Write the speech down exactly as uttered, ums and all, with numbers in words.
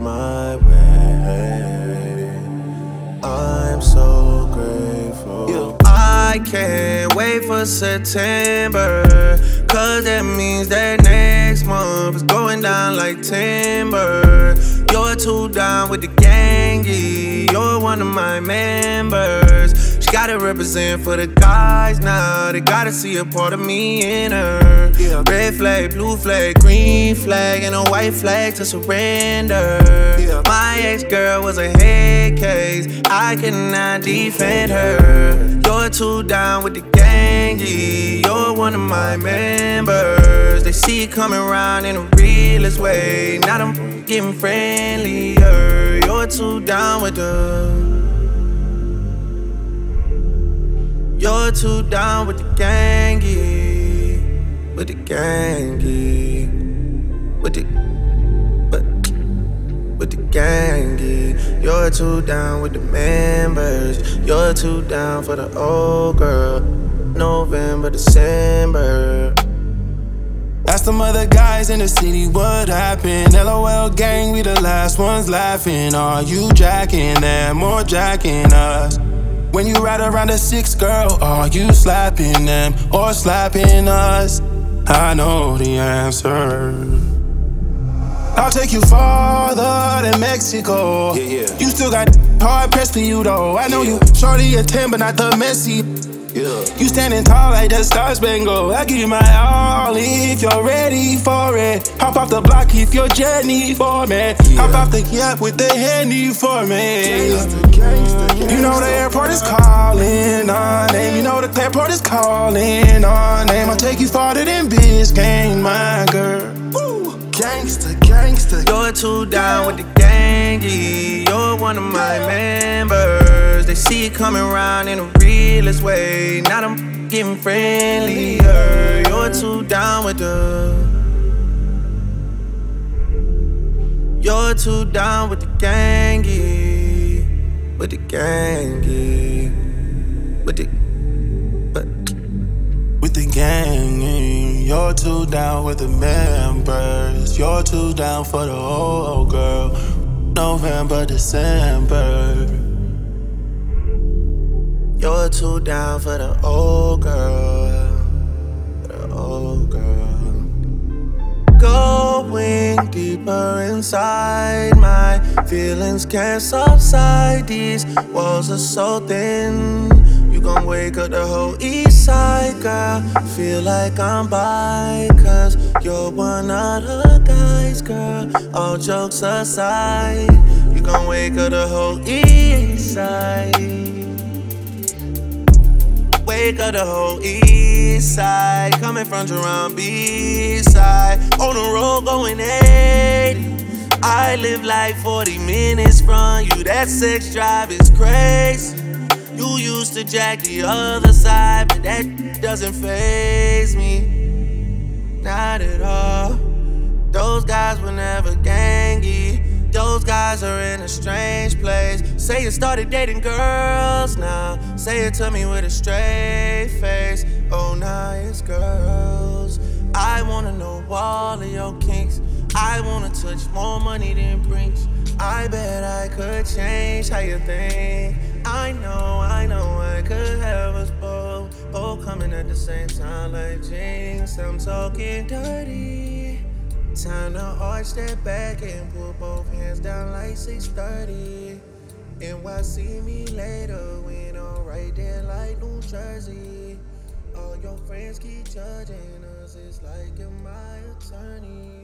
my way. I'm so grateful. Yeah. I can't wait for September, cause that means that next month is going down like timber. You're too down with the gangy, you're one of my members. She gotta represent for the guys now, they gotta see a part of me in her. Yeah. Red flag, blue flag, green flag, and a white flag to surrender. Yeah. My ex-girl was a head case, I cannot defend her. You're too down with the gangy, you're one of my members. They see it coming around in the realest way, now I'm getting friendlier. You're too down with the You're too down with the gangy, with the gangy, with the, but, with the gangy. You're too down with the members. You're too down for the old girl. November, December. Ask them other guys in the city what happened. LOL gang, we the last ones laughing. Are you jacking them or jacking us? When you ride around a six, girl, are you slapping them or slapping us? I know the answer. I'll take you farther than Mexico. Yeah, yeah. You still got hard pressed for you though. I know Yeah. you shorty a ten, but not the messy. Yeah. You standing tall like the Star Spangled. I give you my all if you're ready for it. Hop off the block if you're journey for me. Yeah. Hop off the gap with the handy for me. Gangsta, gangsta, gangsta. You know the airport is calling our name. You know the airport is calling our name. I'll take you farther than Biscayne, my girl. Woo. Gangsta, gangsta. You're too down with the gangy, you're one of my members. They see it coming around in the realest way, now I'm getting friendlier. You're too down with the You're too down with the gangy, with the gangy, with the but. With the gang, you're too down with the members. You're too down for the old girl. November, December. You're too down for the old girl, for the old girl. Going deeper inside, my feelings can't subside. These walls are so thin. You gon' wake up the whole east side, girl. Feel like I'm by, cause you're one of the guys, girl. All jokes aside, you gon' wake up the whole east side. Wake up the whole east side. Coming from Jerome B-side. On the road going eighty. I live like forty minutes from you. That sex drive is crazy. You used to jack the other side, but that doesn't faze me. Not at all. Those guys were never gangy. Those guys are in a strange place. Say you started dating girls now. Say it to me with a straight face. Oh, now it's girls. I wanna know all of your kinks. I wanna touch more money than Brinks. I bet I could change how you think. I know, I know I could have us both. Both coming at the same time like Jinx. I'm talking dirty. Time to arch that back and put both hands down like six thirty. N Y C me later when I'm right there like New Jersey. All your friends keep judging us, it's like you're my attorney.